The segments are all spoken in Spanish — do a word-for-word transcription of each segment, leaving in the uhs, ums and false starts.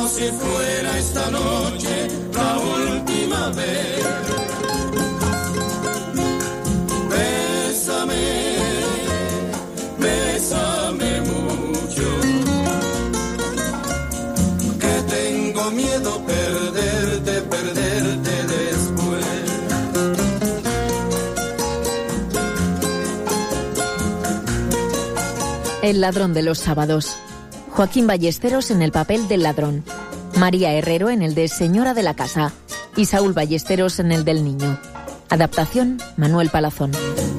como si fuera esta noche la última vez. Bésame, bésame mucho, que tengo miedo perderte, perderte después. El ladrón de los sábados. Joaquín Ballesteros en el papel del ladrón, María Herrero en el de señora de la casa y Saúl Ballesteros en el del niño. Adaptación, Manuel Palazón.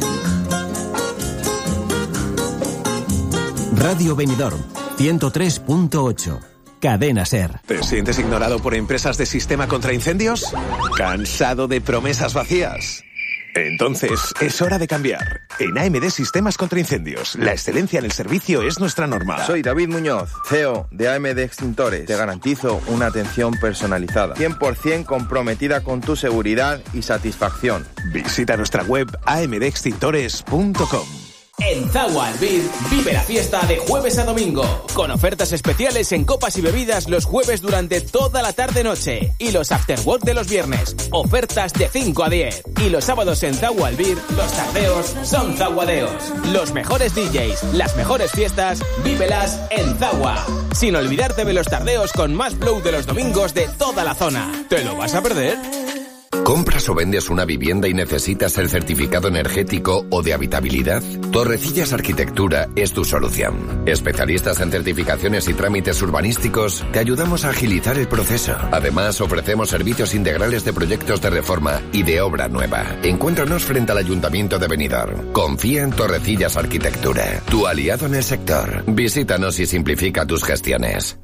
Radio Benidorm, ciento tres punto ocho. Cadena SER. ¿Te sientes ignorado por empresas de sistema contra incendios? ¿Cansado de promesas vacías? Entonces, es hora de cambiar. En A M D Sistemas contra Incendios, la excelencia en el servicio es nuestra norma. Soy David Muñoz, C E O de A M D Extintores. Te garantizo una atención personalizada, cien por ciento comprometida con tu seguridad y satisfacción. Visita nuestra web a m d extintores punto com. En Zagua Albir vive la fiesta de jueves a domingo, con ofertas especiales en copas y bebidas los jueves durante toda la tarde-noche y los afterwork de los viernes, ofertas de cinco a diez. Y los sábados en Zagua Albir, los tardeos son zaguadeos. Los mejores D Js, las mejores fiestas, vívelas en Zagua. Sin olvidarte de los tardeos con más flow de los domingos de toda la zona. ¿Te lo vas a perder? ¿Compras o vendes una vivienda y necesitas el certificado energético o de habitabilidad? Torrecillas Arquitectura es tu solución. Especialistas en certificaciones y trámites urbanísticos, te ayudamos a agilizar el proceso. Además, ofrecemos servicios integrales de proyectos de reforma y de obra nueva. Encuéntranos frente al Ayuntamiento de Benidorm. Confía en Torrecillas Arquitectura, tu aliado en el sector. Visítanos y simplifica tus gestiones.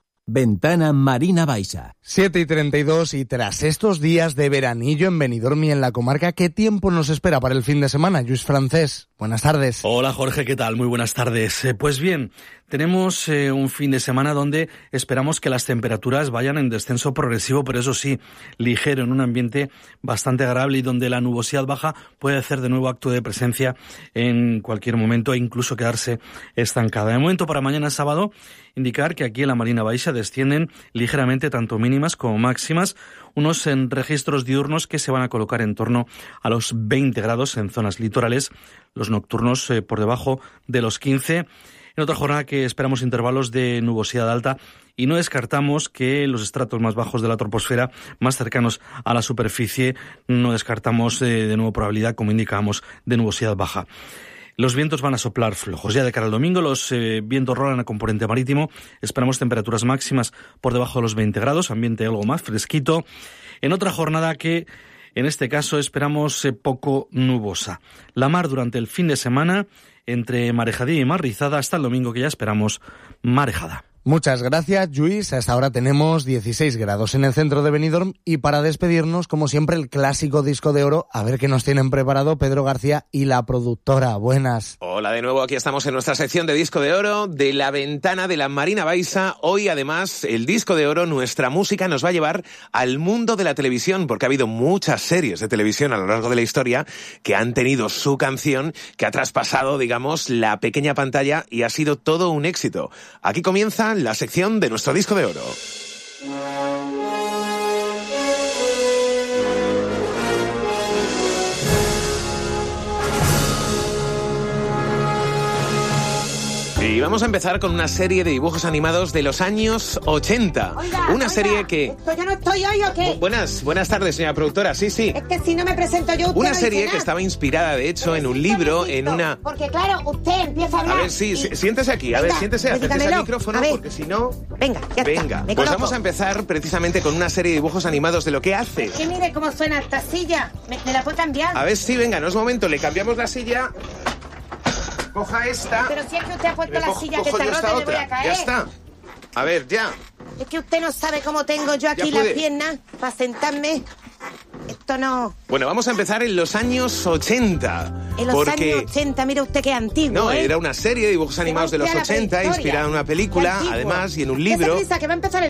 Ventana Marina Baixa. siete y treinta y dos y tras estos días de veranillo en Benidorm y en la comarca, ¿qué tiempo nos espera para el fin de semana? Lluís Francés, buenas tardes. Hola Jorge, ¿qué tal? Muy buenas tardes. Eh, pues bien, tenemos eh, un fin de semana donde esperamos que las temperaturas vayan en descenso progresivo, pero eso sí, ligero, en un ambiente bastante agradable y donde la nubosidad baja puede hacer de nuevo acto de presencia en cualquier momento e incluso quedarse estancada. De momento, para mañana sábado, indicar que aquí en la Marina Baixa descienden ligeramente tanto mínimas como máximas, unos en registros diurnos que se van a colocar en torno a los veinte grados en zonas litorales, los nocturnos eh, por debajo de los quince. En otra jornada que esperamos intervalos de nubosidad alta y no descartamos que los estratos más bajos de la troposfera, más cercanos a la superficie, no descartamos eh, de nuevo probabilidad, como indicábamos, de nubosidad baja. Los vientos van a soplar flojos. Ya de cara al domingo, los eh, vientos rolan a componente marítimo. Esperamos temperaturas máximas por debajo de los veinte grados, ambiente algo más fresquito. En otra jornada que, en este caso, esperamos eh, poco nubosa. La mar durante el fin de semana, entre marejadía y mar rizada, hasta el domingo que ya esperamos marejada. Muchas gracias, Lluís. Hasta ahora tenemos dieciséis grados en el centro de Benidorm y para despedirnos, como siempre, el clásico disco de oro. A ver qué nos tienen preparado Pedro García y la productora. Buenas. Hola de nuevo, aquí estamos en nuestra sección de disco de oro de la ventana de la Marina Baixa. Hoy, además, el disco de oro, nuestra música, nos va a llevar al mundo de la televisión, porque ha habido muchas series de televisión a lo largo de la historia que han tenido su canción, que ha traspasado, digamos, la pequeña pantalla y ha sido todo un éxito. Aquí comienza la sección de nuestro disco de oro. Y vamos a empezar con una serie de dibujos animados de los años ochenta. Oiga, una oiga, serie que... ¿Esto ya no estoy hoy o qué? Buenas, buenas tardes, señora productora, sí, sí. Es que si no me presento yo, usted Una no serie dice que nada. estaba inspirada, de hecho, en un libro, en una... Porque claro, usted empieza a hablar... A ver, sí, y... siéntese aquí, a Venga, ver, siéntese, acérquese al dígamelo. micrófono, A ver. porque si no... Venga, ya Venga, está, me pues coloco. vamos a empezar precisamente con una serie de dibujos animados de lo que hace. Es que mire cómo suena esta silla. ¿Me, me la puedo cambiar? A ver, sí, venga, no es momento, le cambiamos la silla... Coja esta. Pero si es que usted ha puesto Me la cojo- silla que cojo está yo esta rota y le voy otra. a caer. Ya está. A ver, ya. Es que usted no sabe cómo tengo yo aquí Ya puede. las piernas para sentarme. Esto no... Bueno, vamos a empezar en los años ochenta. En los porque... años ochenta, mire usted qué antiguo, No, ¿eh? era una serie de dibujos animados de los usted a la ochenta, prehistoria. inspirada en una Qué película, antiguo. además, y en un Dese libro. prisa, que va a empezar el